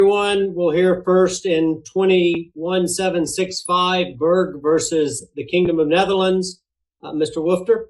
Everyone, we'll hear first in 21765 Berg versus the Kingdom of Netherlands. Mr. Woofter.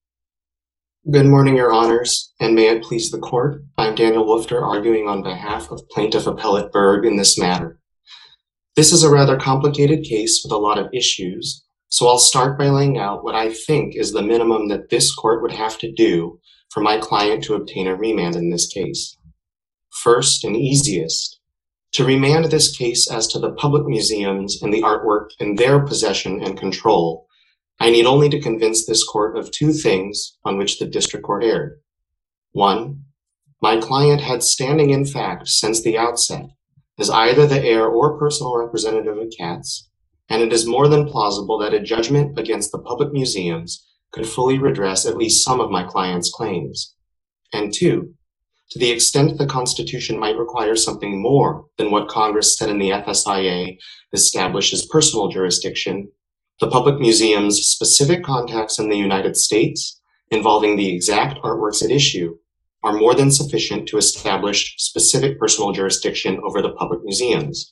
Good morning, Your Honors, and may it please the Court. I'm Daniel Woofter, arguing on behalf of Plaintiff Appellate Berg in this matter. This is a rather complicated case with a lot of issues, so I'll start by laying out what I think is the minimum that this Court would have to do for my client to obtain a remand in this case. First and easiest, to remand this case as to the public museums and the artwork in their possession and control, I need only to convince this Court of two things on which the District Court erred. One, my client had standing in fact since the outset as either the heir or personal representative of Katz, and it is more than plausible that a judgment against the public museums could fully redress at least some of my client's claims. And two, to the extent the Constitution might require something more than what Congress said in the FSIA establishes personal jurisdiction, the public museum's specific contacts in the United States involving the exact artworks at issue are more than sufficient to establish specific personal jurisdiction over the public museums.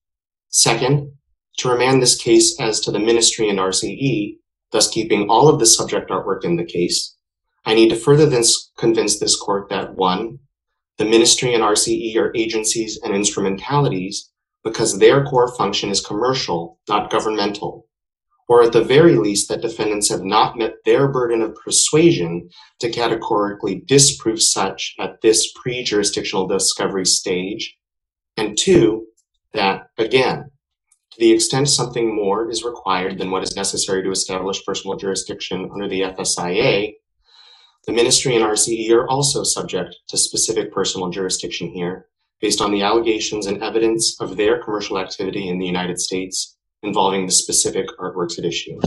Second, to remand this case as to the Ministry and RCE, thus keeping all of the subject artwork in the case, I need to further convince this Court that 1, the Ministry and RCE are agencies and instrumentalities because their core function is commercial, not governmental, or at the very least that defendants have not met their burden of persuasion to categorically disprove such at this pre-jurisdictional discovery stage, and 2, that, again, to the extent something more is required than what is necessary to establish personal jurisdiction under the FSIA, the Ministry and RCE are also subject to specific personal jurisdiction here based on the allegations and evidence of their commercial activity in the United States involving the specific artworks at issue.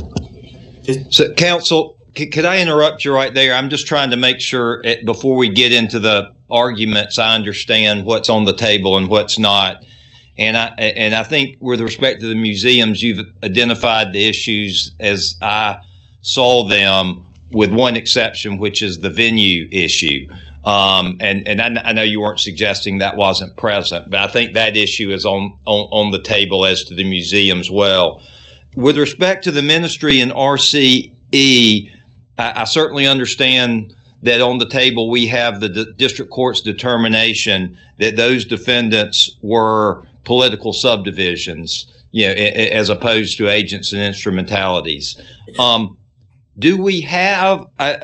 So, counsel, could I interrupt you right there? I'm just trying to make sure before we get into the arguments, I understand what's on the table and what's not. And I think with respect to the museums, you've identified the issues as I saw them, with one exception, which is the venue issue. And I know you weren't suggesting that wasn't present, but I think that issue is on the table as to the museums well. With respect to the Ministry and RCE, I certainly understand that on the table we have the district court's determination that those defendants were political subdivisions, as opposed to agents and instrumentalities. Do we have,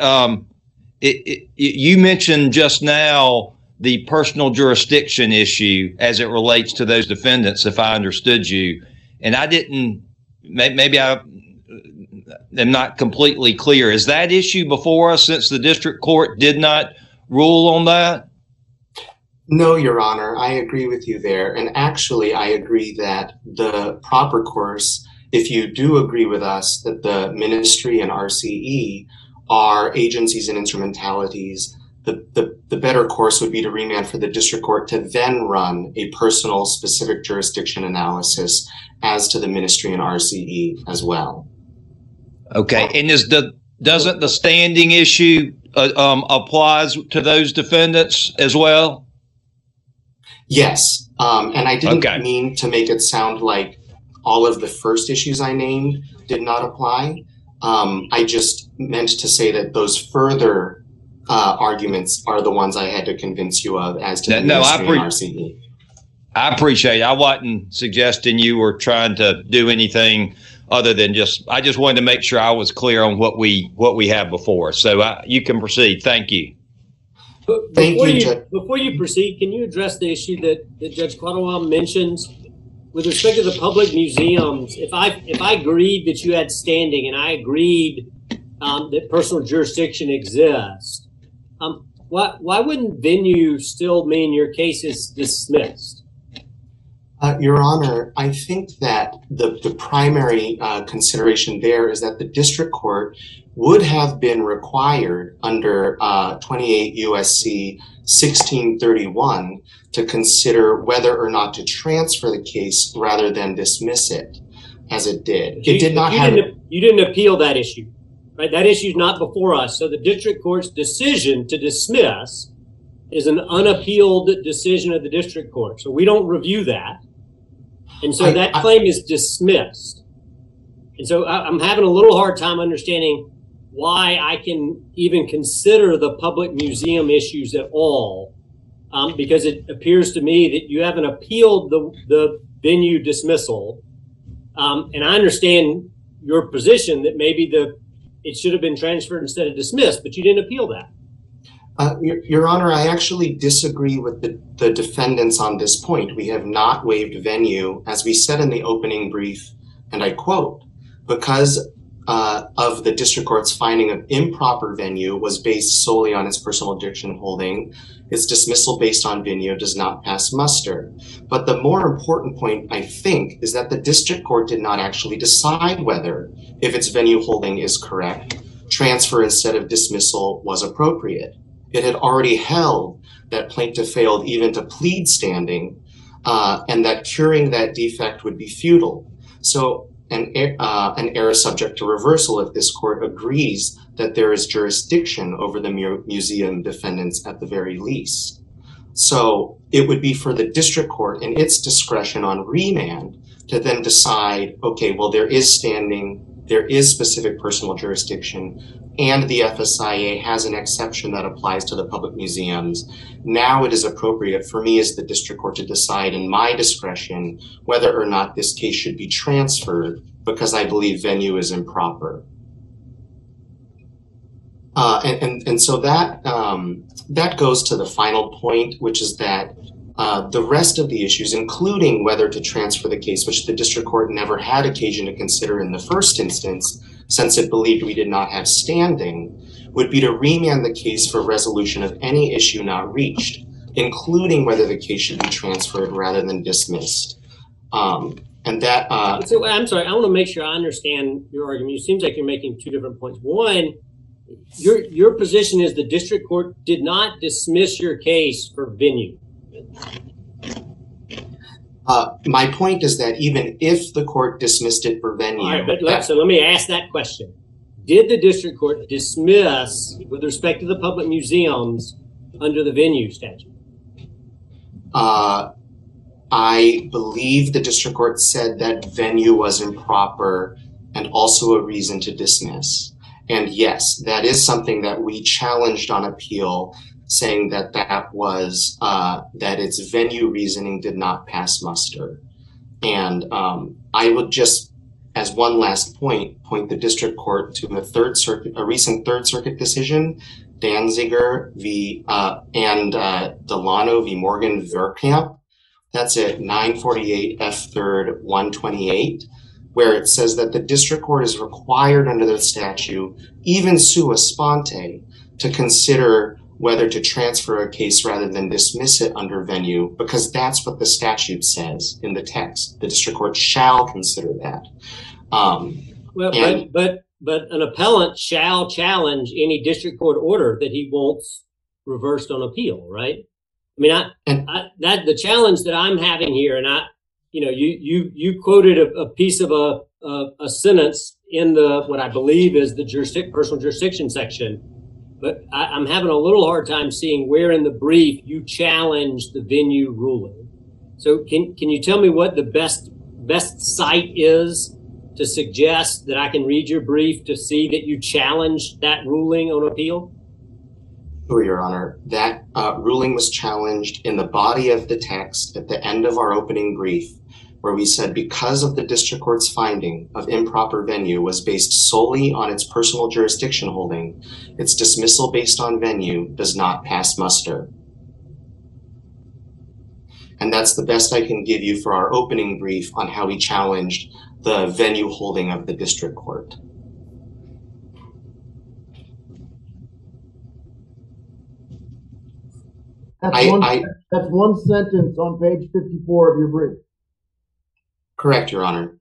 you mentioned just now the personal jurisdiction issue as it relates to those defendants, if I understood you, and I didn't, maybe I am not completely clear. Is that issue before us since the district court did not rule on that? No, Your Honor, I agree with you there. And actually, I agree that the proper course, if you do agree with us that the Ministry and RCE are agencies and instrumentalities, the better course would be to remand for the district court to then run a personal specific jurisdiction analysis as to the Ministry and RCE as well. Okay, and doesn't the standing issue applies to those defendants as well? Yes, and I didn't mean to make it sound like all of the first issues I named did not apply. I just meant to say that those further arguments are the ones I had to convince you of as to the Ministry and RCE. I appreciate it. I wasn't suggesting you were trying to do anything other than I just wanted to make sure I was clear on what we have before. So you can proceed. Thank you. Before you proceed, can you address the issue that Judge Quattlebaum mentions with respect to the public museums? If I agreed that you had standing and I agreed that personal jurisdiction exists, why wouldn't venue still mean your case is dismissed? Your Honor, I think that the primary consideration there is that the district court would have been required under 28 U.S.C. 1631 to consider whether or not to transfer the case rather than dismiss it, as it did. It did not have. You didn't appeal that issue, right? That issue is not before us. So the district court's decision to dismiss is an unappealed decision of the district court. So we don't review that. And so that claim is dismissed. And so I'm having a little hard time understanding why I can even consider the public museum issues at all, because it appears to me that you haven't appealed the venue dismissal. And I understand your position that maybe it should have been transferred instead of dismissed, but you didn't appeal that. Your Honor, I actually disagree with the defendants on this point. We have not waived venue, as we said in the opening brief, and I quote, because of the district court's finding of improper venue was based solely on its personal jurisdiction holding, its dismissal based on venue does not pass muster. But the more important point, I think, is that the district court did not actually decide whether, if its venue holding is correct, transfer instead of dismissal was appropriate. It had already held that plaintiff failed even to plead standing, and that curing that defect would be futile. So an error subject to reversal if this court agrees that there is jurisdiction over the museum defendants at the very least. So it would be for the district court in its discretion on remand to then decide, okay, well, there is standing, there is specific personal jurisdiction, and the FSIA has an exception that applies to the public museums. Now it is appropriate for me as the district court to decide in my discretion whether or not this case should be transferred because I believe venue is improper. And so that goes to the final point, which is that the rest of the issues, including whether to transfer the case, which the district court never had occasion to consider in the first instance, since it believed we did not have standing, would be to remand the case for resolution of any issue not reached, including whether the case should be transferred rather than dismissed. And that. So I'm sorry, I want to make sure I understand your argument. It seems like you're making two different points. One, your position is the district court did not dismiss your case for venue. My point is that even if the court dismissed it for venue. All right, so let me ask that question. Did the district court dismiss with respect to the public museums under the venue statute? I believe the district court said that venue was improper and also a reason to dismiss. And yes, that is something that we challenged on appeal, saying that that its venue reasoning did not pass muster. And I would just, as one last point the district court to a recent Third Circuit decision, Danziger and Delano v. Morgan Verkamp. That's at 948 F. 3rd 128, where it says that the district court is required under the statute, even sua sponte, to consider whether to transfer a case rather than dismiss it under venue, because that's what the statute says in the text. The district court shall consider that. But an appellant shall challenge any district court order that he wants reversed on appeal, right? I mean, that the challenge that I'm having here, and you quoted a piece of a sentence in what I believe is the personal jurisdiction section. But I'm having a little hard time seeing where in the brief you challenge the venue ruling. So can you tell me what the best site is to suggest that I can read your brief to see that you challenged that ruling on appeal? Sure, Your Honor. That ruling was challenged in the body of the text at the end of our opening brief, where we said because of the district court's finding of improper venue was based solely on its personal jurisdiction holding, its dismissal based on venue does not pass muster. And that's the best I can give you for our opening brief on how we challenged the venue holding of the district court. That's one sentence on page 54 of your brief. Correct, Your Honor.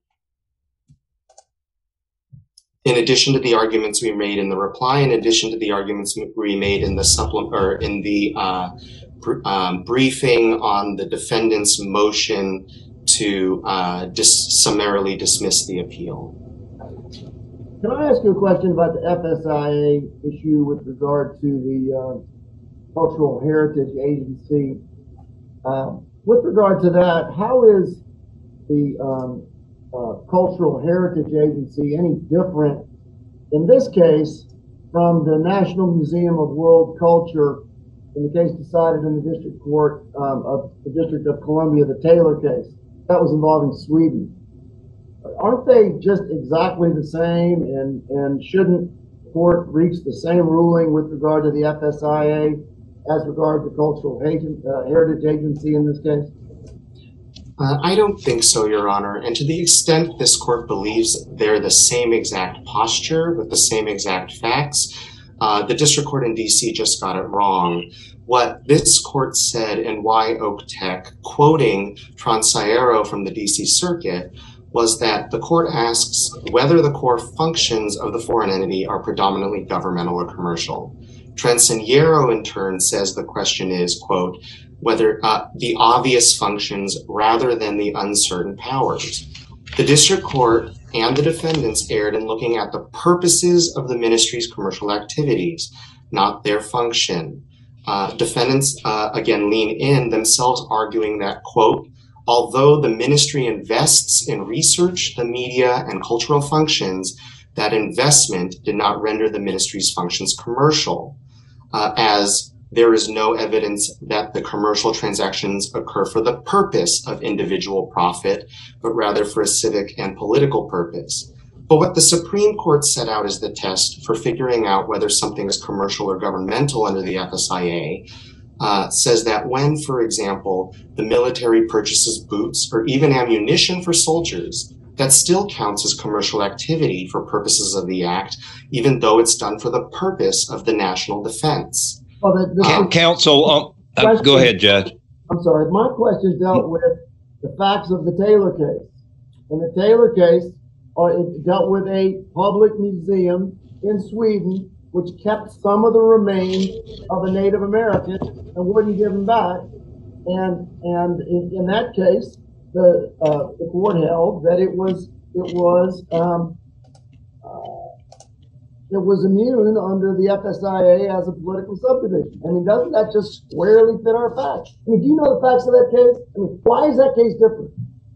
In addition to the arguments we made in the reply, in addition to the arguments we made in the briefing on the defendant's motion to summarily dismiss the appeal. Can I ask you a question about the FSIA issue with regard to Cultural Heritage Agency. With regard to that, how is the Cultural Heritage Agency any different, in this case, from the National Museum of World Culture in the case decided in the District Court of the District of Columbia, the Taylor case? That was involving Sweden. Aren't they just exactly the same, and shouldn't the court reach the same ruling with regard to the FSIA as regard to Cultural Heritage Agency in this case? I don't think so, Your Honor. And to the extent this court believes they're the same exact posture with the same exact facts, the district court in DC just got it wrong. What this court said in Y Oak Tech, quoting Transiero from the DC Circuit, was that the court asks whether the core functions of the foreign entity are predominantly governmental or commercial. Transiero, in turn, says the question is, quote, whether the obvious functions rather than the uncertain powers. The district court and the defendants erred in looking at the purposes of the ministry's commercial activities, not their function. Defendants, again, lean in, themselves arguing that, quote, although the ministry invests in research, the media, and cultural functions, that investment did not render the ministry's functions commercial, as there is no evidence that the commercial transactions occur for the purpose of individual profit, but rather for a civic and political purpose. But what the Supreme Court set out as the test for figuring out whether something is commercial or governmental under the FSIA says that when, for example, the military purchases boots or even ammunition for soldiers, that still counts as commercial activity for purposes of the Act, even though it's done for the purpose of the national defense. Counsel, go ahead, Judge. I'm sorry. My question dealt with the facts of the Taylor case. In the Taylor case, it dealt with a public museum in Sweden which kept some of the remains of a Native American and wouldn't give them back. And in that case, the court held that it was immune under the FSIA as a political subdivision. I mean, doesn't that just squarely fit our facts? I mean, do you know the facts of that case? I mean, why is that case different?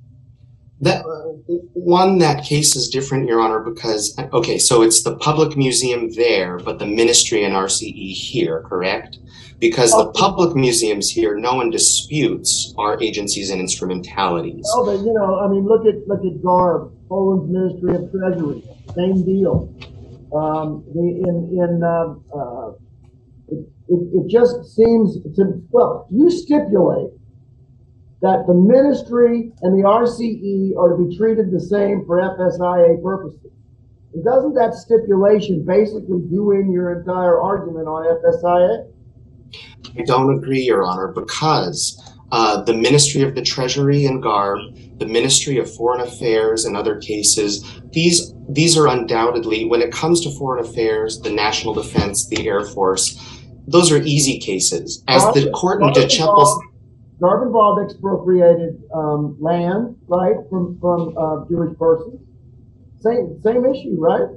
That case is different, Your Honor, because, okay, so it's the public museum there, but the ministry and RCE here, correct? Because the public museums here, no one disputes our agencies and instrumentalities. Oh, but you know, I mean, look at GARB, Poland's Ministry of Treasury, same deal. It just seems to, well, you stipulate that the ministry and the RCE are to be treated the same for FSIA purposes. And doesn't that stipulation basically do in your entire argument on FSIA? I don't agree, Your Honor, because the Ministry of the Treasury and GARB, the Ministry of Foreign Affairs and other cases, these are undoubtedly, when it comes to foreign affairs, the national defense, the Air Force, those are easy cases. As the court in DeChapels... GARB involved expropriated land, right, from Jewish persons. Same issue, right?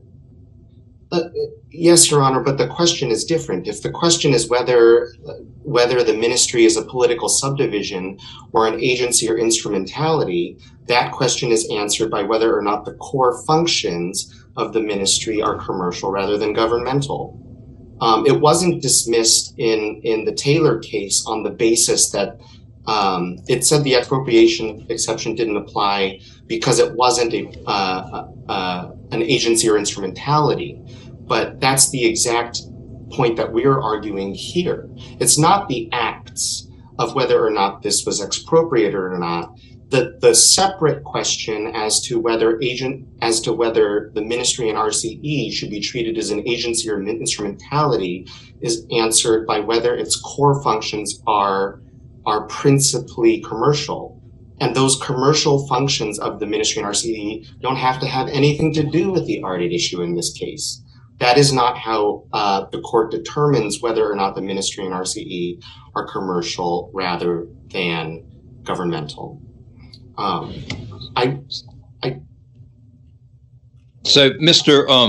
Yes, Your Honor, but the question is different. If the question is whether the ministry is a political subdivision or an agency or instrumentality, that question is answered by whether or not the core functions of the ministry are commercial rather than governmental. It wasn't dismissed in the Taylor case on the basis that it said the expropriation exception didn't apply because it wasn't an agency or instrumentality. But that's the exact point that we're arguing here. It's not the acts of whether or not this was expropriated or not. The separate question as to whether the ministry and RCE should be treated as an agency or an instrumentality is answered by whether its core functions are principally commercial. And those commercial functions of the ministry and RCE don't have to have anything to do with the art at issue in this case. That is not how the court determines whether or not the ministry and RCE are commercial rather than governmental. So, Mr.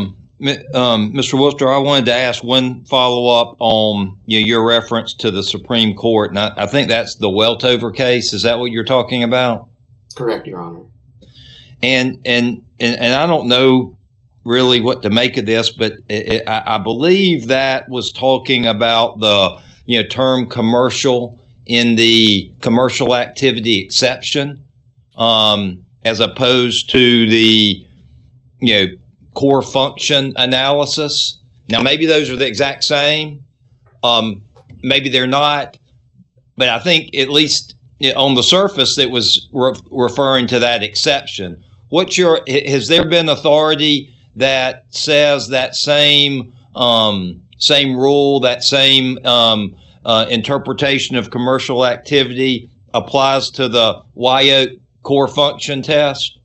Mr. Worcester, I wanted to ask one follow-up on your reference to the Supreme Court, and I think that's the Weltover case. Is that what you're talking about? Correct, Your Honor. And I don't know really what to make of this, but I believe that was talking about the term commercial in the commercial activity exception, as opposed to the core function analysis. Now, maybe those are the exact same. Maybe they're not, but I think at least on the surface it was referring to that exception. Has there been authority that says that same rule, that same interpretation of commercial activity applies to the Wyoke core function test?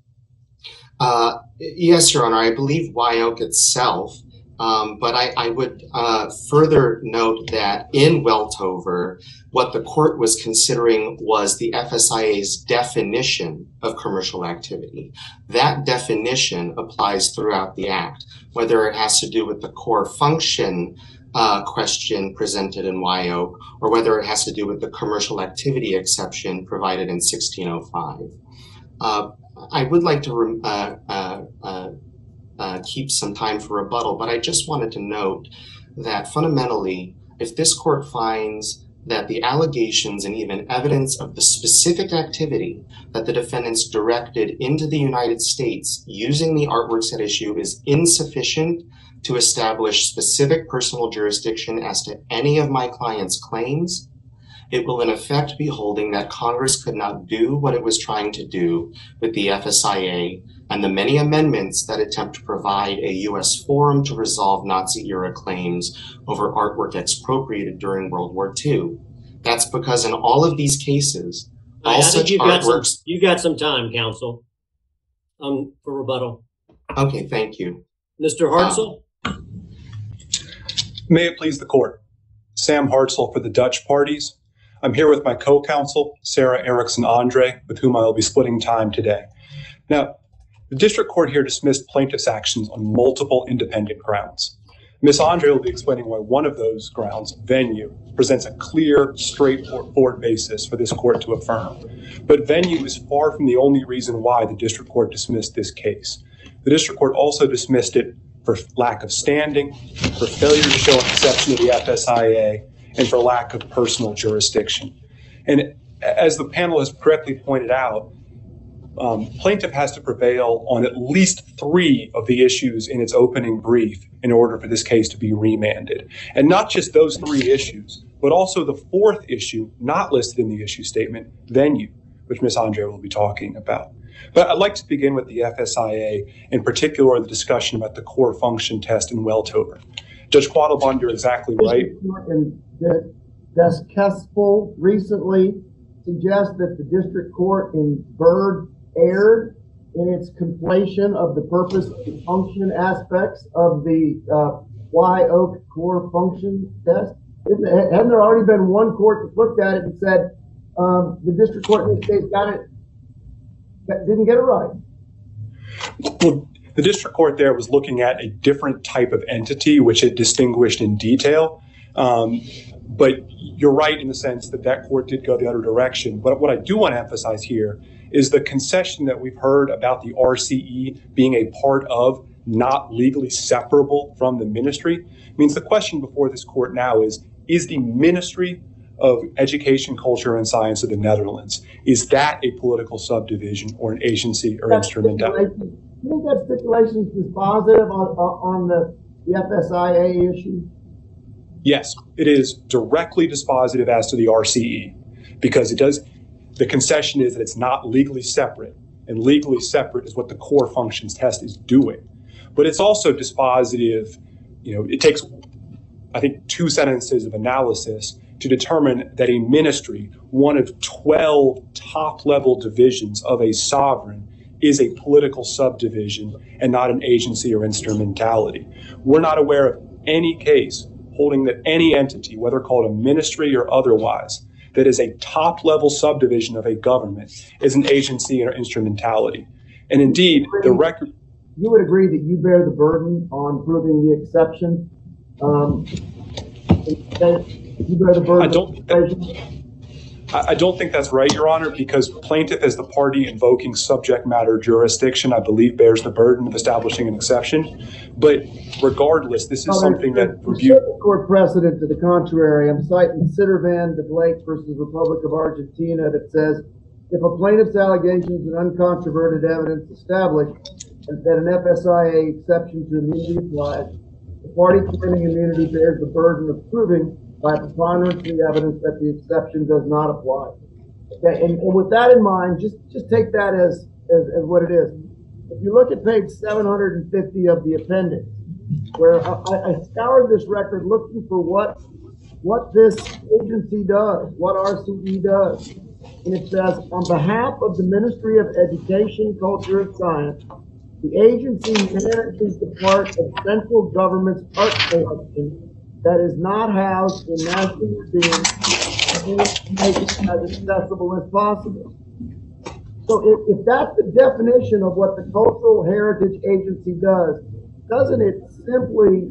Yes, Your Honor. I believe Wyoke itself, but I would further note that in Weltover, what the court was considering was the FSIA's definition of commercial activity. That definition applies throughout the Act, whether it has to do with the core function question presented in Wyoke, or whether it has to do with the commercial activity exception provided in 1605. I would like to keep some time for rebuttal, but I just wanted to note that fundamentally, if this court finds that the allegations and even evidence of the specific activity that the defendants directed into the United States using the artworks at issue is insufficient to establish specific personal jurisdiction as to any of my client's claims, it will in effect be holding that Congress could not do what it was trying to do with the FSIA and the many amendments that attempt to provide a U.S. forum to resolve Nazi-era claims over artwork expropriated during World War II. That's because in all of these cases, all such artworks... You've got some time, counsel, for rebuttal. Okay, thank you. Mr. Hartzell? May it please the court. Sam Hartzell for the Dutch parties. I'm here with my co-counsel, Sarah Erickson-Andre, with whom I will be splitting time today. Now, the district court here dismissed plaintiff's actions on multiple independent grounds. Ms. Andre will be explaining why one of those grounds, venue, presents a clear, straightforward basis for this court to affirm. But venue is far from the only reason why the district court dismissed this case. The district court also dismissed it for lack of standing, for failure to show an exception to the FSIA, and for lack of personal jurisdiction. And as the panel has correctly pointed out, plaintiff has to prevail on at least 3 of the issues in its opening brief in order for this case to be remanded. And not just those 3 issues, but also the 4th issue not listed in the issue statement, venue, which Ms. Andre will be talking about. But I'd like to begin with the FSIA, in particular the discussion about the core function test in Weltover. Judge Quattlebaum, you're exactly right. Does Kespel recently suggest that the district court in Byrd erred in its conflation of the purpose and function aspects of the Wyoke core function test? Hasn't there already been one court that looked at it and said the district court in this case didn't get it right? Well, the district court there was looking at a different type of entity, which it distinguished in detail. But you're right in the sense that that court did go the other direction. But what I do want to emphasize here is the concession that we've heard about the RCE being a part of, not legally separable from the ministry. Means the question before this court now is the Ministry of Education, Culture, and Science of the Netherlands, is that a political subdivision or an agency or instrumentality? Do you think that stipulation is positive on the FSIA issue? Yes, it is directly dispositive as to the RCE, because it does. The concession is that it's not legally separate, and legally separate is what the core functions test is doing. But it's also dispositive. It takes, I think, 2 sentences of analysis to determine that a ministry, one of 12 top-level divisions of a sovereign, is a political subdivision and not an agency or instrumentality. We're not aware of any case holding that any entity, whether called a ministry or otherwise, that is a top-level subdivision of a government is an agency or instrumentality. And indeed, the record... you would agree that you bear the burden on proving the exception. You bear the burden. I don't think that's right, Your Honor, because plaintiff as the party invoking subject matter jurisdiction, I believe, bears the burden of establishing an exception. But regardless, this is something that review. Court precedent to the contrary. I'm citing Sittervan de Blake versus Republic of Argentina that says if a plaintiff's allegations and uncontroverted evidence establish that an FSIA exception to immunity applies, the party claiming immunity bears the burden of proving by preponderance of the evidence that the exception does not apply. Okay, and with that in mind, just take that as what it is. If you look at page 750 of the appendix, where I scoured this record looking for what this agency does, what RCE does, and it says, on behalf of the Ministry of Education, Culture, and Science, the agency manages the part of central government's art collection that is not housed in national museums and make it as accessible as possible. So if that's the definition of what the Cultural Heritage Agency does, doesn't it simply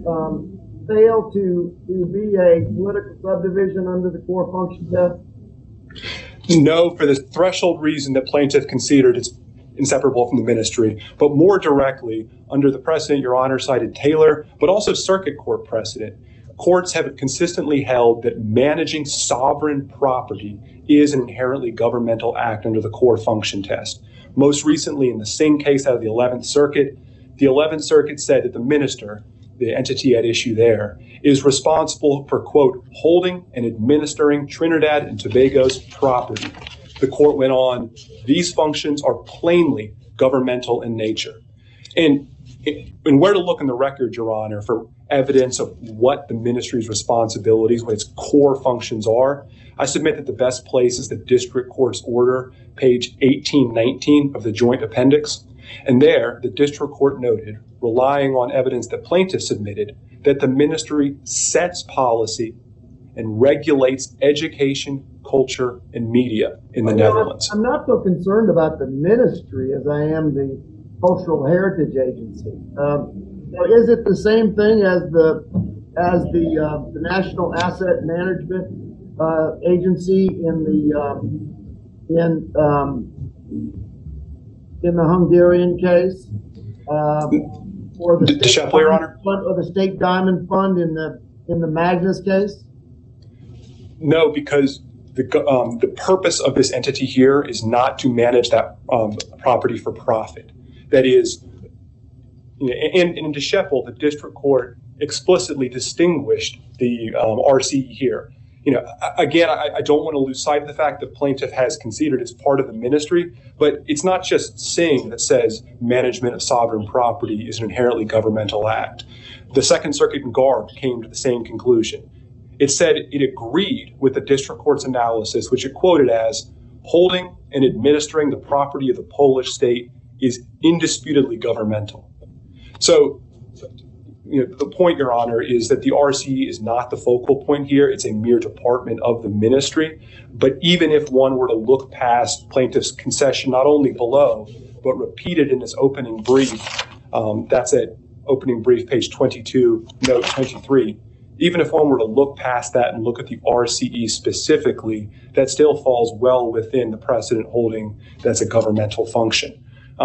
fail to be a political subdivision under the core function test? No, for the threshold reason that plaintiff conceded it's inseparable from the ministry, but more directly, under the precedent Your Honor cited Taylor, but also circuit court precedent. Courts have consistently held that managing sovereign property is an inherently governmental act under the core function test. Most recently, in the Singh case out of the 11th Circuit said that the minister, the entity at issue there, is responsible for, quote, holding and administering Trinidad and Tobago's property. The court went on, these functions are plainly governmental in nature. And where to look in the record, Your Honor, for evidence of what the ministry's responsibilities, what its core functions are, I submit that the best place is the district court's order, page 1819 of the joint appendix. And there, the district court noted, relying on evidence that plaintiffs submitted, that the ministry sets policy and regulates education, culture, and media in the Netherlands. I'm not so concerned about the ministry as I am the Cultural Heritage Agency. Is it the same thing as the National Asset Management Agency in the Hungarian case, or the State Diamond Fund in the Magnus case? No, because the purpose of this entity here is not to manage that property for profit. That is, and in DeShepel, the district court explicitly distinguished the RCE here. Again, I don't want to lose sight of the fact that plaintiff has conceded it's part of the ministry, but it's not just Singh that says management of sovereign property is an inherently governmental act. The Second Circuit in Garb came to the same conclusion. It said it agreed with the district court's analysis, which it quoted as, holding and administering the property of the Polish state is indisputably governmental. So, the point, Your Honor, is that the RCE is not the focal point here. It's a mere department of the ministry. But even if one were to look past plaintiff's concession, not only below, but repeated in his opening brief, that's at opening brief, page 22, note 23. Even if one were to look past that and look at the RCE specifically, that still falls well within the precedent holding that's a governmental function.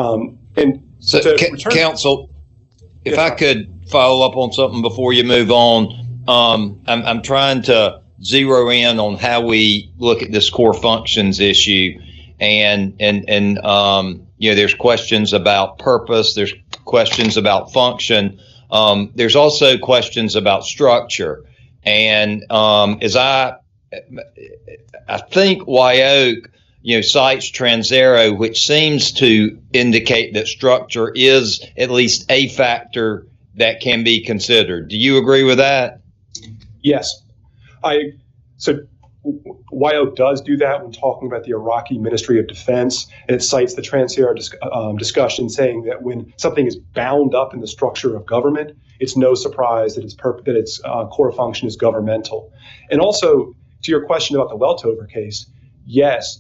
Counsel, if I could follow up on something before you move on, I'm trying to zero in on how we look at this core functions issue, and there's questions about purpose, there's questions about function, there's also questions about structure, and as I think Wyoke cites Transero, which seems to indicate that structure is at least a factor that can be considered. Do you agree with that? Yes. So Wyoke does do that when talking about the Iraqi Ministry of Defense, and it cites the Transero discussion saying that when something is bound up in the structure of government, it's no surprise that its core function is governmental. And also, to your question about the Weltover case, yes,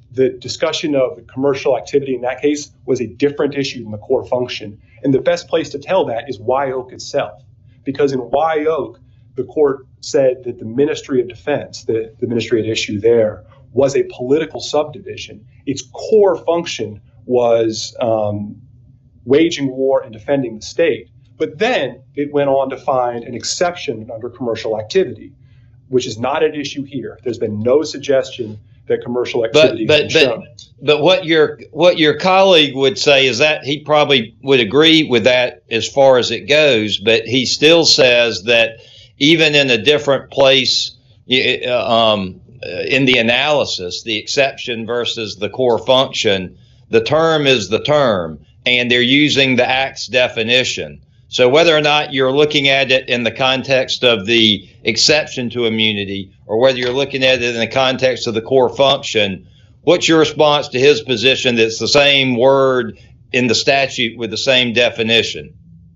the discussion of the commercial activity in that case was a different issue than the core function. And the best place to tell that is Wye Oak itself, because in Wye Oak, the court said that the Ministry of Defense, the ministry at issue there, was a political subdivision. Its core function was waging war and defending the state. But then it went on to find an exception under commercial activity, which is not an issue here. There's been no suggestion that commercial activity has been shown. But what your colleague would say is that he probably would agree with that as far as it goes, but he still says that even in a different place in the analysis, the exception versus the core function, the term is the term, and they're using the Act's definition. So whether or not you're looking at it in the context of the exception to immunity, or whether you're looking at it in the context of the core function, what's your response to his position that it's the same word in the statute with the same definition?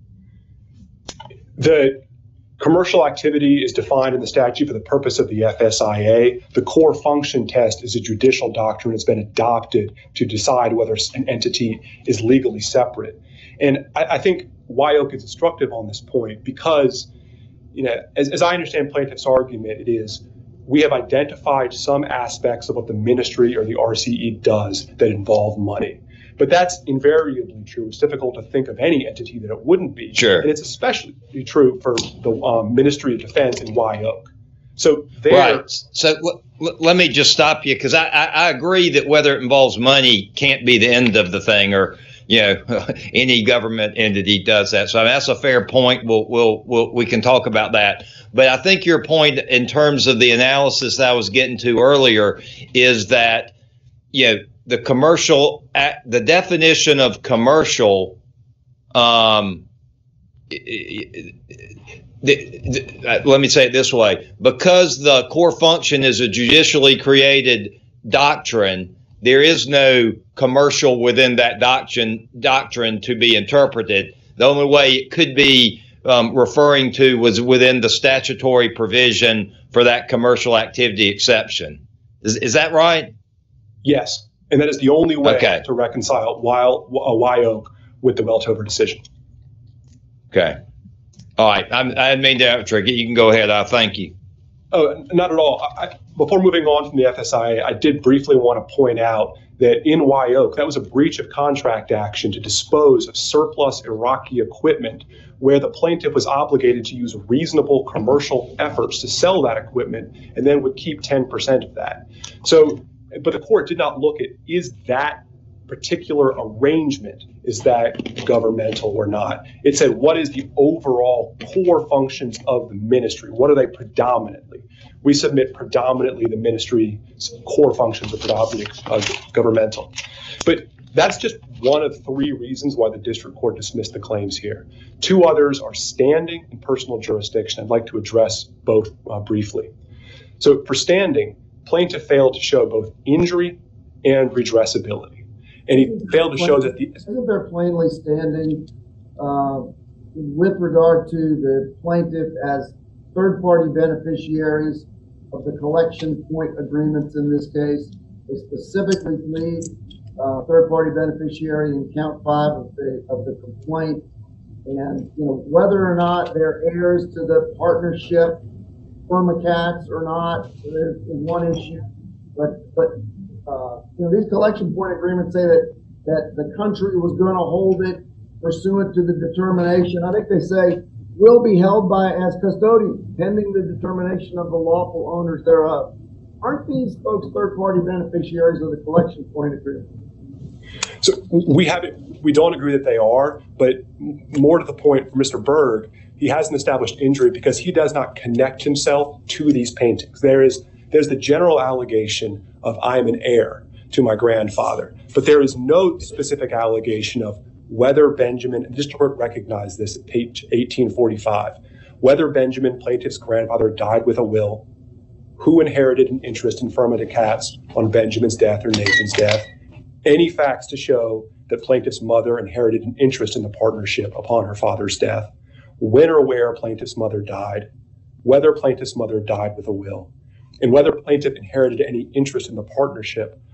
The commercial activity is defined in the statute for the purpose of the FSIA. The core function test is a judicial doctrine that's been adopted to decide whether an entity is legally separate. And I think Wye Oak is instructive on this point because, as I understand plaintiff's argument, it is we have identified some aspects of what the ministry or the RCE does that involve money. But that's invariably true. It's difficult to think of any entity that it wouldn't be. Sure. And it's especially true for the Ministry of Defense in Wye Oak. So right. So let me just stop you, because I agree that whether it involves money can't be the end of the thing, or any government entity does that. So that's a fair point. We can talk about that. But I think your point in terms of the analysis that I was getting to earlier is that the commercial, the definition of commercial, let me say it this way: because the core function is a judicially created doctrine, there is no commercial within that doctrine to be interpreted. The only way it could be referring to was within the statutory provision for that commercial activity exception. Is that right? Yes. And that is the only way to reconcile Wye Oak with the Weltover decision. Okay. All right. I didn't mean to interrupt. You can go ahead. Thank you. Oh, not at all. Before moving on from the FSIA, I did briefly want to point out that in Wye Oak, that was a breach of contract action to dispose of surplus Iraqi equipment, where the plaintiff was obligated to use reasonable commercial efforts to sell that equipment and then would keep 10% of that. So, but the court did not look at, is that particular arrangement, is that governmental or not? It said, what is the overall core functions of the ministry? What are they predominantly? We submit predominantly the ministry's core functions are predominantly governmental. But that's just one of three reasons why the district court dismissed the claims here. Two others are standing and personal jurisdiction. I'd like to address both briefly. So for standing, plaintiff failed to show both injury and redressability. And he failed to show that Isn't there plainly standing with regard to the plaintiff as third-party beneficiaries of the collection point agreements in this case? They specifically plead third-party beneficiary in count 5 of the complaint. And whether or not they're heirs to the partnership from McCats or not is one issue. But these collection point agreements say that the country was going to hold it pursuant to the determination. I think they say will be held by as custodians pending the determination of the lawful owners thereof. Aren't these folks third-party beneficiaries of the collection point agreement? So we don't agree that they are, but more to the point for Mr. Berg, he hasn't established injury because he does not connect himself to these paintings. There's the general allegation of I am an heir to my grandfather, but there is no specific allegation of whether Benjamin, and the district court recognized this at page 1845, whether Benjamin, plaintiff's grandfather, died with a will, who inherited an interest in Firma de Katz on Benjamin's death or Nathan's death, any facts to show that plaintiff's mother inherited an interest in the partnership upon her father's death, when or where plaintiff's mother died, whether plaintiff's mother died with a will, and whether plaintiff inherited any interest in the partnership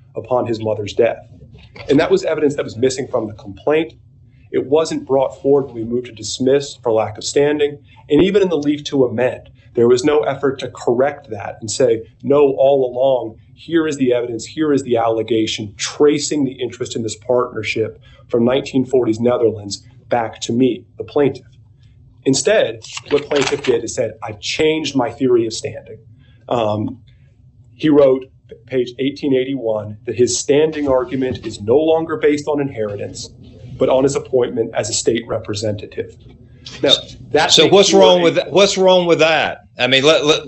upon his mother's death. And that was evidence that was missing from the complaint. It wasn't brought forward when we moved to dismiss for lack of standing. And even in the leave to amend, there was no effort to correct that and say, no, all along, here is the evidence, here is the allegation, tracing the interest in this partnership from 1940s Netherlands back to me, the plaintiff. Instead, what plaintiff did is said, I've changed my theory of standing. He wrote, page 1881, that his standing argument is no longer based on inheritance, but on his appointment as a state representative. Now, that so what's wrong with that? I mean,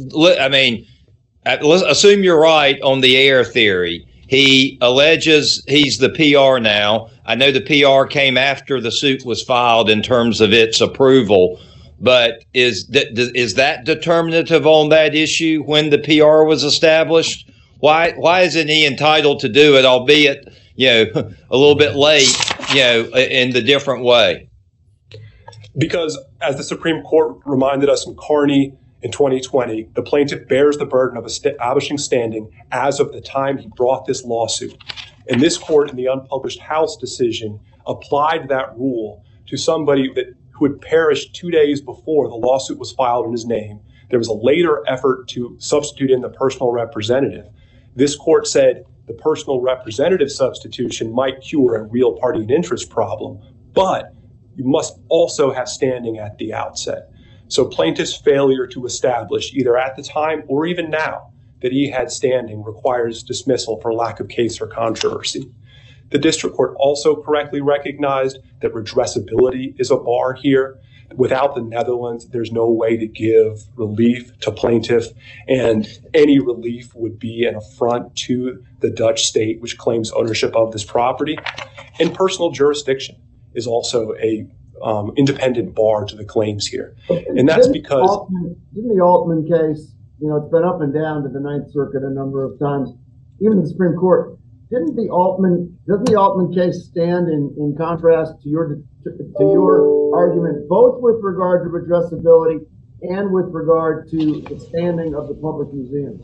let's assume you're right on the heir theory. He alleges he's the PR now. I know the PR came after the suit was filed in terms of its approval, but is that determinative on that issue when the PR was established? Why isn't he entitled to do it, albeit, a little bit late, in the different way? Because as the Supreme Court reminded us in Carney in 2020, the plaintiff bears the burden of establishing standing as of the time he brought this lawsuit. And this court, in the unpublished House decision, applied that rule to somebody who had perished 2 days before the lawsuit was filed in his name. There was a later effort to substitute in the personal representative. This court said the personal representative substitution might cure a real party and interest problem, but you must also have standing at the outset. So plaintiff's failure to establish, either at the time or even now, that he had standing requires dismissal for lack of case or controversy. The district court also correctly recognized that redressability is a bar here. Without the Netherlands, there's no way to give relief to plaintiff, and any relief would be an affront to the Dutch state, which claims ownership of this property. And personal jurisdiction is also a independent bar to the claims here. And that's because... Didn't the Altman case, it's been up and down to the Ninth Circuit a number of times, even the Supreme Court. Doesn't the Altman case stand in contrast to your argument, both with regard to redressability and with regard to the standing of the public museums?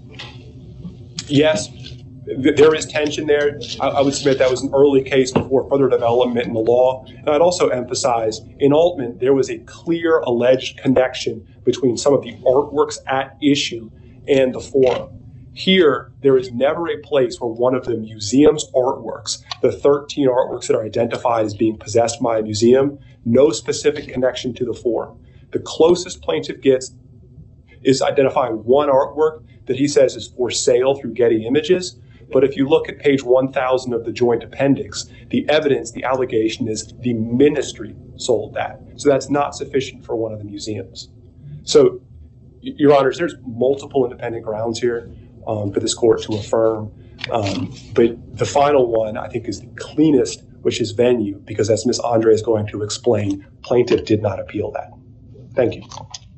Yes, there is tension there. I would submit that was an early case before further development in the law. And I'd also emphasize, in Altman, there was a clear alleged connection between some of the artworks at issue and the forum. Here, there is never a place where one of the museum's artworks, the 13 artworks that are identified as being possessed by a museum, no specific connection to the forum. The closest plaintiff gets is identifying one artwork that he says is for sale through Getty Images. But if you look at page 1000 of the joint appendix, the evidence, the allegation is the ministry sold that. So that's not sufficient for one of the museums. So, Your Honors, there's multiple independent grounds here for this court to affirm. But the final one, I think, is the cleanest, which is venue, because as Ms. Andre is going to explain, plaintiff did not appeal that. Thank you.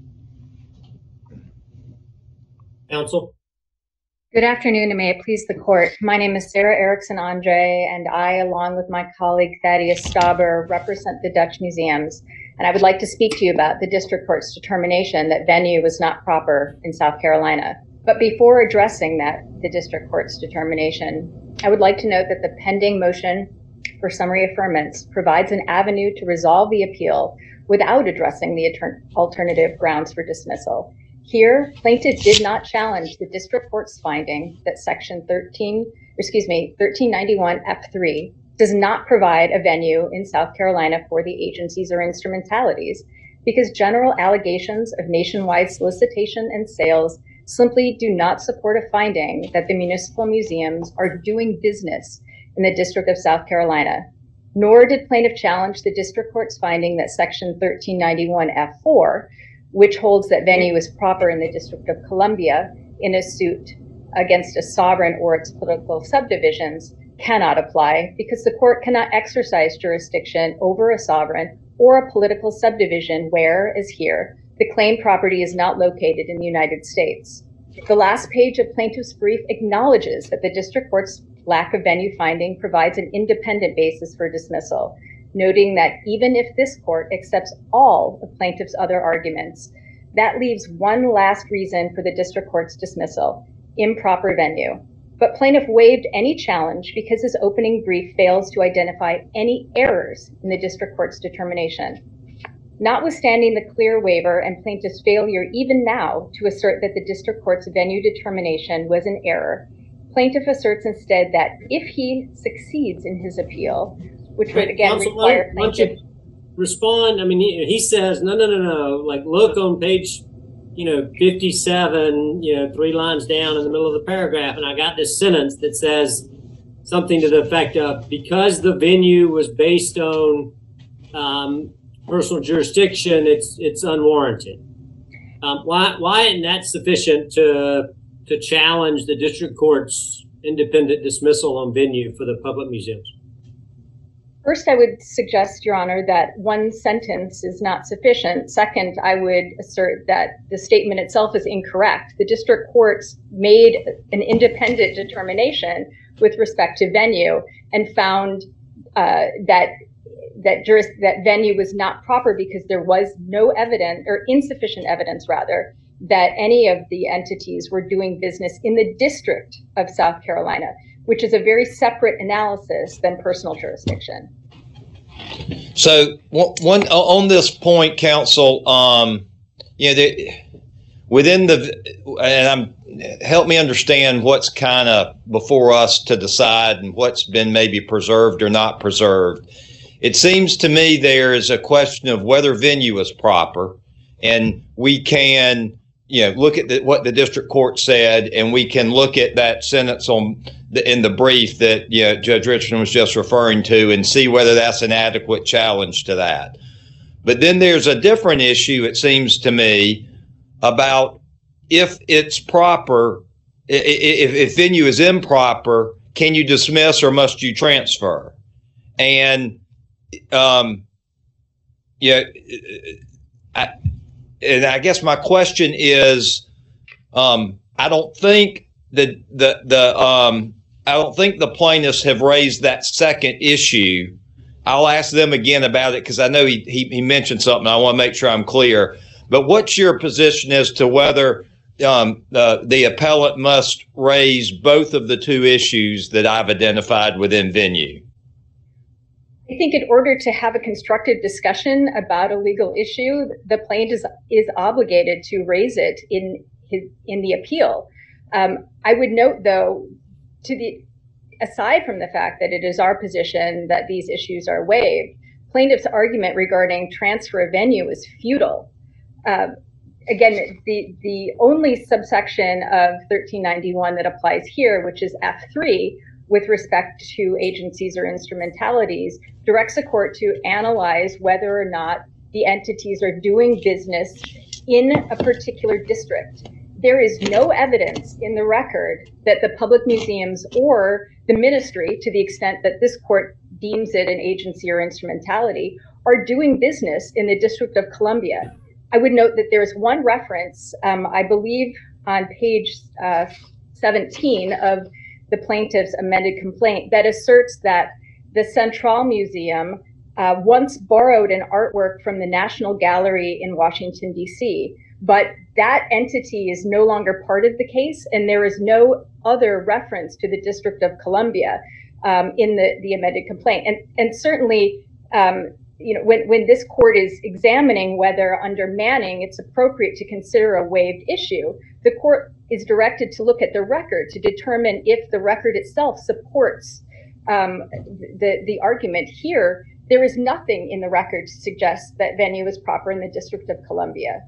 Counsel? Good afternoon, and may it please the court. My name is Sarah Erickson Andre, and I, along with my colleague Thaddeus Stauber, represent the Dutch Museums. And I would like to speak to you about the district court's determination that venue was not proper in South Carolina. But before addressing the district court's determination, I would like to note that the pending motion for summary affirmance provides an avenue to resolve the appeal without addressing the alternative grounds for dismissal. Here, plaintiff did not challenge the district court's finding that section 1391 F3 does not provide a venue in South Carolina for the agencies or instrumentalities, because general allegations of nationwide solicitation and sales simply do not support a finding that the municipal museums are doing business in the District of South Carolina. Nor did plaintiff challenge the district court's finding that section 1391 F4, which holds that venue is proper in the District of Columbia in a suit against a sovereign or its political subdivisions, cannot apply because the court cannot exercise jurisdiction over a sovereign or a political subdivision where, as here, the claimed property is not located in the United States. The last page of plaintiff's brief acknowledges that the district court's lack of venue finding provides an independent basis for dismissal, noting that even if this court accepts all of plaintiff's other arguments, that leaves one last reason for the district court's dismissal: improper venue. But plaintiff waived any challenge because his opening brief fails to identify any errors in the district court's determination. Notwithstanding the clear waiver and plaintiff's failure even now to assert that the district court's venue determination was an error, plaintiff asserts instead that if he succeeds in his appeal, which would again require plaintiff... Respond. I mean, he says, no. Like, look on page, 57, 3 lines down in the middle of the paragraph, and I got this sentence that says something to the effect of, because the venue was based on personal jurisdiction, it's unwarranted. Why isn't that sufficient to challenge the district court's independent dismissal on venue for the public museums? First, I would suggest, Your Honor, that one sentence is not sufficient. Second, I would assert that the statement itself is incorrect. The district courts made an independent determination with respect to venue and found that venue was not proper because there was no evidence, or insufficient evidence rather, that any of the entities were doing business in the District of South Carolina, which is a very separate analysis than personal jurisdiction. So one on this point, counsel, help me understand what's kind of before us to decide and what's been maybe preserved or not preserved. It seems to me there is a question of whether venue is proper, and we can look at what the district court said, and we can look at that sentence in the brief that Judge Richardson was just referring to and see whether that's an adequate challenge to that. But then there's a different issue, it seems to me, about if it's proper, if venue is improper, can you dismiss or must you transfer? And I guess my question is, I don't think the plaintiffs have raised that second issue. I'll ask them again about it because I know he mentioned something. I want to make sure I'm clear. But what's your position as to whether the appellate must raise both of the two issues that I've identified within venue? I think in order to have a constructive discussion about a legal issue, the plaintiff is obligated to raise it in the appeal. I would note, though, aside from the fact that it is our position that these issues are waived, plaintiff's argument regarding transfer of venue is futile. Again, the only subsection of 1391 that applies here, which is F3, with respect to agencies or instrumentalities, directs a court to analyze whether or not the entities are doing business in a particular district. There is no evidence in the record that the public museums or the ministry, to the extent that this court deems it an agency or instrumentality, are doing business in the District of Columbia. I would note that there's one reference, I believe on page 17 of the plaintiff's amended complaint, that asserts that the Central Museum once borrowed an artwork from the National Gallery in Washington, D.C., but that entity is no longer part of the case, and there is no other reference to the District of Columbia in the amended complaint. And certainly, when this court is examining whether under Manning it's appropriate to consider a waived issue, the court is directed to look at the record to determine if the record itself supports the argument here. There is nothing in the record to suggest that venue is proper in the District of Columbia.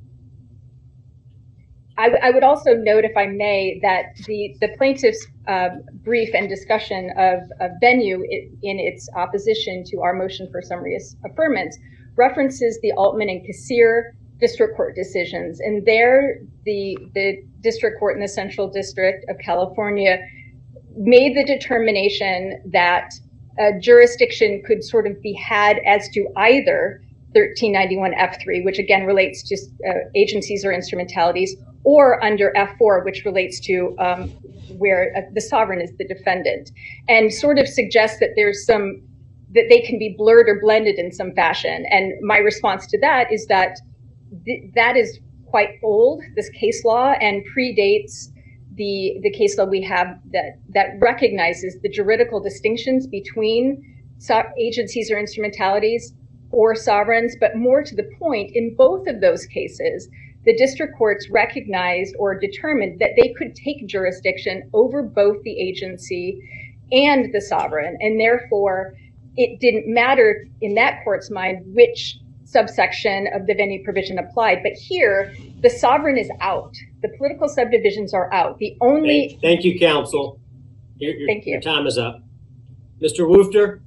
I would also note, if I may, that the plaintiff's brief and discussion of venue in its opposition to our motion for summary affirmance references the Altman and Kassir district court decisions. And there, the district court in the Central District of California made the determination that jurisdiction could sort of be had as to either 1391 F3, which again relates to agencies or instrumentalities, or under F4, which relates to where the sovereign is the defendant, and sort of suggests that that they can be blurred or blended in some fashion. And my response to that is that that is quite old, this case law, and predates the case law we have that recognizes the juridical distinctions between agencies or instrumentalities or sovereigns, but more to the point, in both of those cases, the district courts recognized or determined that they could take jurisdiction over both the agency and the sovereign, and therefore it didn't matter in that court's mind which subsection of the venue provision applied. But here, the sovereign is out. The political subdivisions are out. The only... Thank you, counsel. Thank you. Your time is up. Mr. Woofter?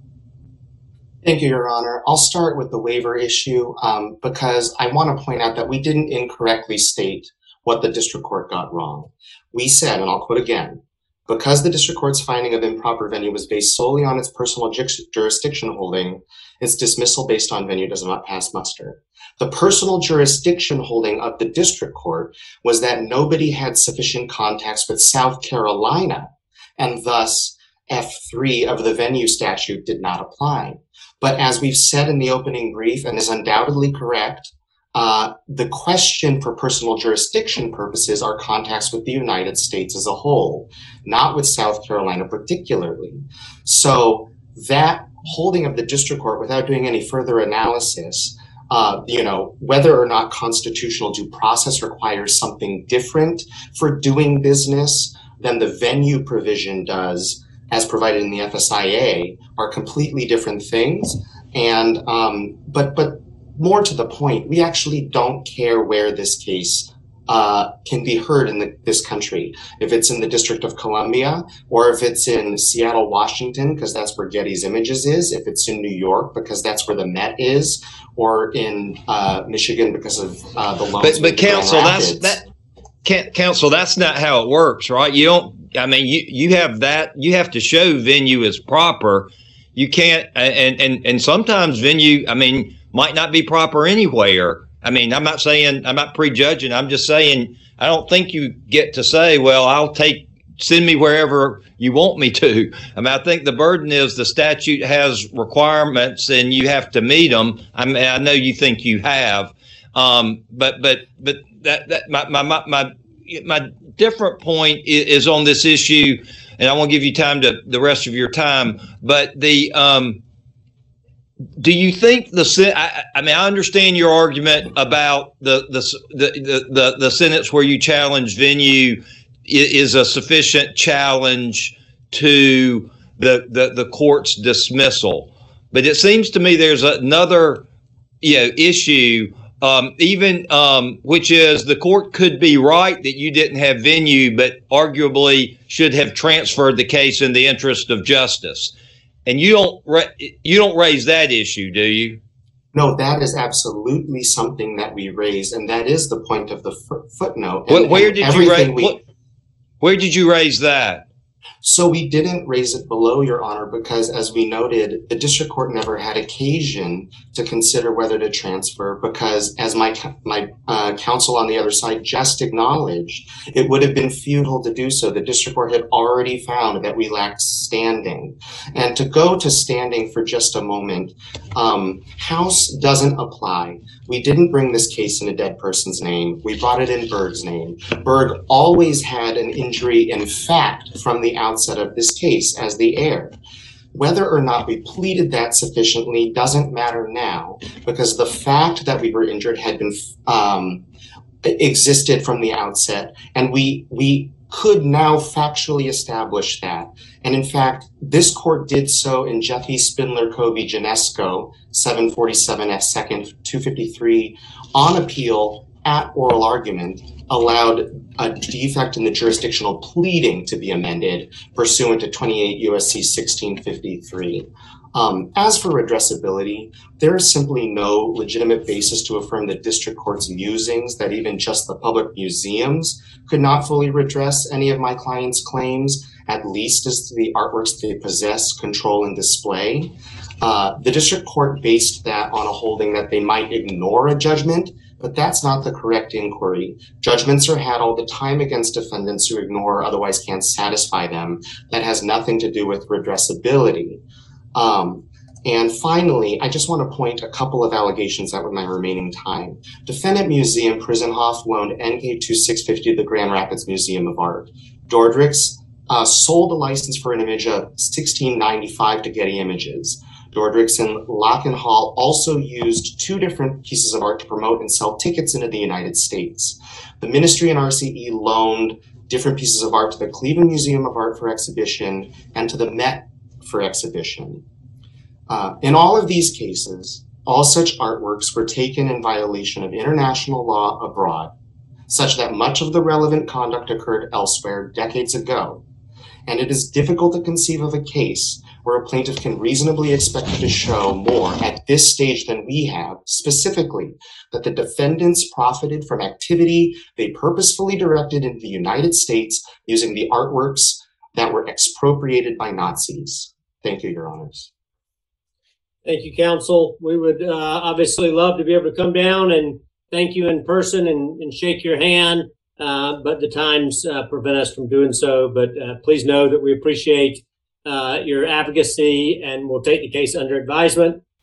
Thank you, Your Honor. I'll start with the waiver issue because I want to point out that we didn't incorrectly state what the district court got wrong. We said, and I'll quote again, because the district court's finding of improper venue was based solely on its personal jurisdiction holding, its dismissal based on venue does not pass muster. The personal jurisdiction holding of the district court was that nobody had sufficient contacts with South Carolina, and thus F3 of the venue statute did not apply. But as we've said in the opening brief, and is undoubtedly correct, the question for personal jurisdiction purposes are contacts with the United States as a whole, not with South Carolina particularly. So that holding of the district court without doing any further analysis, whether or not constitutional due process requires something different for doing business than the venue provision does, as provided in the FSIA, are completely different things. And but more to the point, we actually don't care where this case can be heard in this country. If it's in the District of Columbia, or if it's in Seattle, Washington, because that's where Getty's Images is, if it's in New York, because that's where the Met is, or in Michigan, because of the loans. But counsel, counsel, that's not how it works, right? You don't. I mean, you have that. You have to show venue is proper. You can't, and sometimes venue, I mean, might not be proper anywhere. I mean, I'm not prejudging. I'm just saying, I don't think you get to say, well, send me wherever you want me to. I mean, I think the burden is the statute has requirements and you have to meet them. I mean, I know you think you have, but my different point is on this issue, and I won't give you time to the rest of your time, but do you think I understand your argument about the sentence where you challenge venue is a sufficient challenge to the court's dismissal, but it seems to me there's another issue, which is the court could be right that you didn't have venue, but arguably should have transferred the case in the interest of justice. And you don't raise that issue, do you? No, that is absolutely something that we raise, and that is the point of the footnote. Where did you raise that? So we didn't raise it below, Your Honor, because as we noted, the district court never had occasion to consider whether to transfer, because as my counsel on the other side just acknowledged, it would have been futile to do so. The district court had already found that we lacked standing. And to go to standing for just a moment, House doesn't apply. We didn't bring this case in a dead person's name. We brought it in Berg's name. Berg always had an injury in fact from the outset of this case as the heir. Whether or not we pleaded that sufficiently doesn't matter now, because the fact that we were injured had been existed from the outset, and we could now factually establish that. And in fact, this court did so in Jeffy Spindler Covey Genesco, 747 F. 2nd 253, on appeal at oral argument, allowed a defect in the jurisdictional pleading to be amended pursuant to 28 U.S.C. 1653. As for redressability, there is simply no legitimate basis to affirm the district court's musings that even just the public museums could not fully redress any of my client's claims, at least as to the artworks they possess, control, and display. The district court based that on a holding that they might ignore a judgment, but that's not the correct inquiry. Judgments are had all the time against defendants who ignore or otherwise can't satisfy them. That has nothing to do with redressability. And finally, I just want to point a couple of allegations out with my remaining time. Defendant Museum Prisenhoff loaned NK2650 to the Grand Rapids Museum of Art. Dordrecht's sold a license for an image of $16.95 to Getty Images. Dordrecht's and Lockenhall also used two different pieces of art to promote and sell tickets into the United States. The Ministry and RCE loaned different pieces of art to the Cleveland Museum of Art for exhibition and to the Met for exhibition. In all of these cases, all such artworks were taken in violation of international law abroad, such that much of the relevant conduct occurred elsewhere decades ago. And it is difficult to conceive of a case where a plaintiff can reasonably expect to show more at this stage than we have, specifically that the defendants profited from activity they purposefully directed in the United States using the artworks that were expropriated by Nazis. Thank you, Your Honors. Thank you, counsel. We would obviously love to be able to come down and thank you in person and shake your hand, but the times prevent us from doing so. But please know that we appreciate your advocacy and we'll take the case under advisement.